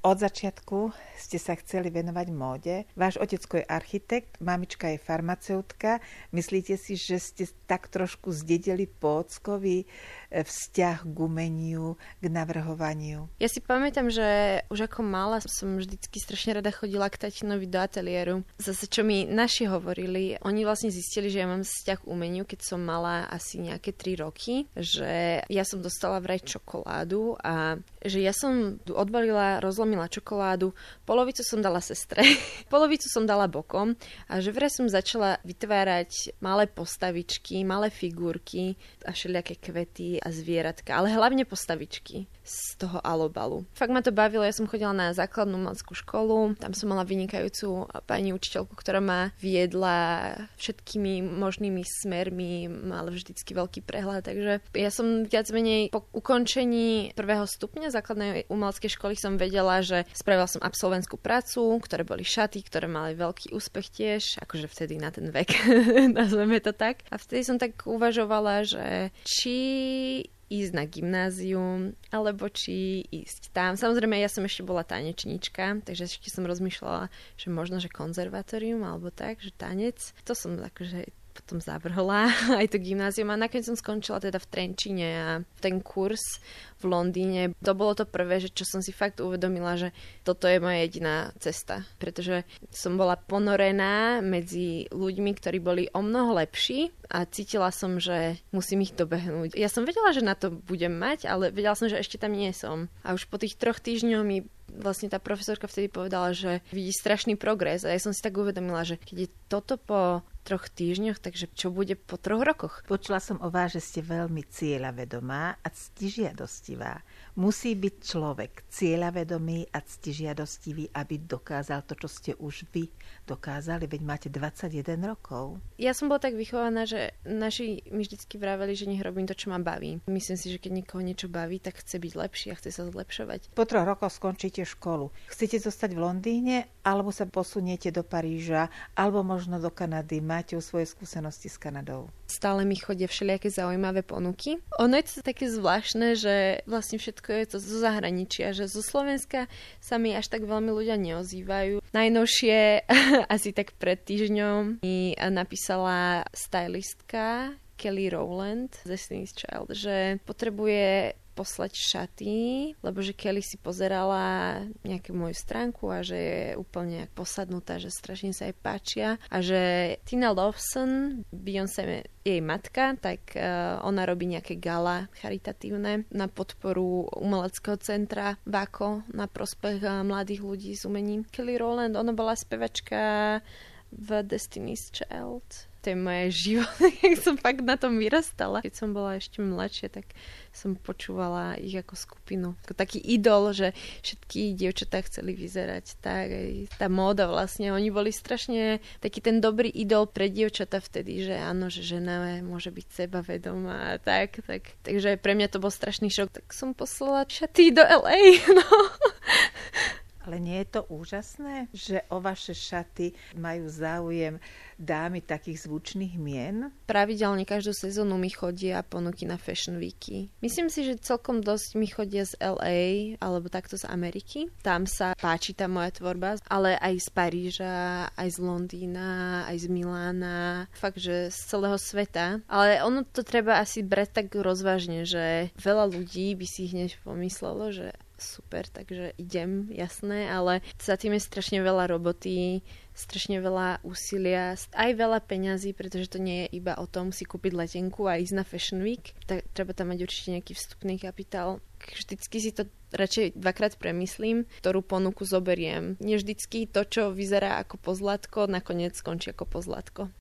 Od začiatku ste sa chceli venovať móde. Váš otecko je architekt, mamička je farmaceutka. Myslíte si, že ste tak trošku zdedili po ockovi vzťah k umeniu, k navrhovaniu? Ja si pamätám, že už ako malá som vždycky strašne rada chodila k tatinovi do ateliéru. Zase, čo mi naši hovorili, oni vlastne zistili, že ja mám vzťah k umeniu, keď som mala asi nejaké 3 roky, že ja som dostala vraj čokoládu a že ja som odbalila, rozlomila čokoládu, polovicu som dala sestre, polovicu som dala bokom a že vraj som začala vytvárať malé postavičky, malé figurky a všelijaké kvety a zvieratka, ale hlavne postavičky z toho alobalu. Fakt ma to bavilo, ja som chodila na základnú umeleckú školu, tam som mala vynikajúcu pani učiteľku, ktorá ma viedla všetkými možnými smermi, mala vždycky veľký prehľad, takže ja som viac menej po ukončení 1. stupňa základnej umeleckej školy som vedela, že spravila som absolventskú prácu, ktoré boli šaty, ktoré mali veľký úspech tiež, akože vtedy na ten vek, nazveme to tak. A vtedy som tak uvažovala, že či ísť na gymnázium, alebo či ísť tam. Samozrejme, ja som ešte bola tanečníčka, takže ešte som rozmýšľala, že možno, že konzervatórium, alebo tak, že tanec. To som akože potom zavrhla aj to gymnázium a nakoniec som skončila teda v Trenčine a ten kurz v Londýne. To bolo to prvé, že čo som si fakt uvedomila, že toto je moja jediná cesta, pretože som bola ponorená medzi ľuďmi, ktorí boli o mnoho lepší a cítila som, že musím ich dobehnúť. Ja som vedela, že na to budem mať, ale vedela som, že ešte tam nie som. A už po tých 3 týždňoch mi vlastne tá profesorka vtedy povedala, že vidí strašný progres a ja som si tak uvedomila, že keď je toto po 3 týždňoch, takže čo bude po 3 rokoch? Počula som o vás, že ste veľmi cieľavedomá a ctižiadostivá. Musí byť človek cieľavedomý a ctižiadostivý, aby dokázal to, čo ste už vy dokázali, veď máte 21 rokov. Ja som bola tak vychovaná, že naši mi vždycky vraveli, že nech robím to, čo ma baví. Myslím si, že keď niekoho niečo baví, tak chce byť lepší a chce sa zlepšovať. Po 3 rokoch skončíte školu. Chcete zostať v Londýne, alebo sa posuniete do Paríža, alebo možno do Kanady? Máte svoje skúsenosti s Kanadou? Stále mi chodia všelijaké zaujímavé ponuky. Ono je to také zvláštne, že vlastne všetko je to zo zahraničia, že zo Slovenska sa mi až tak veľmi ľudia neozývajú. Najnovšie, asi tak pred týždňom, mi napísala stylistka Kelly Rowland z Destiny's Child, že potrebuje poslať šaty, lebo že Kelly si pozerala nejakú moju stránku a že je úplne posadnutá, že strašne sa jej páčia a že Tina Lawson, Beyoncé jej matka, tak ona robí nejaké gala charitatívne na podporu umeleckého centra VACO na prospech mladých ľudí s umením. Kelly Rowland, ona bola spevačka v Destiny's Child. To je moje život, jak som fakt na tom vyrastala. Keď som bola ešte mladšia, tak som počúvala ich ako skupinu. Ako taký idol, že všetky dievčatá chceli vyzerať tak. Aj tá móda vlastne. Oni boli strašne taký ten dobrý idol pre dievčatá vtedy, že áno, že žena môže byť sebavedomá a tak. Takže pre mňa to bol strašný šok. Tak som poslala šaty do LA. No. Ale nie je to úžasné, že o vaše šaty majú záujem dámy takých zvučných mien? Pravidelne každú sezónu mi chodia ponuky na Fashion Weeky. Myslím si, že celkom dosť mi chodia z LA alebo takto z Ameriky. Tam sa páči tá moja tvorba, ale aj z Paríža, aj z Londýna, aj z Milána. Fakt, že z celého sveta. Ale ono to treba asi brať tak rozvážne, že veľa ľudí by si hneď pomyslelo, že super, takže idem, jasné, ale za tým je strašne veľa roboty, strašne veľa úsilia, aj veľa peňazí, pretože to nie je iba o tom si kúpiť letenku a ísť na Fashion Week. Tak treba tam mať určite nejaký vstupný kapitál. Vždycky si to radšej 2-krát premyslím, ktorú ponuku zoberiem. Nie vždycky to, čo vyzerá ako pozlátko, nakoniec skončí ako pozlátko.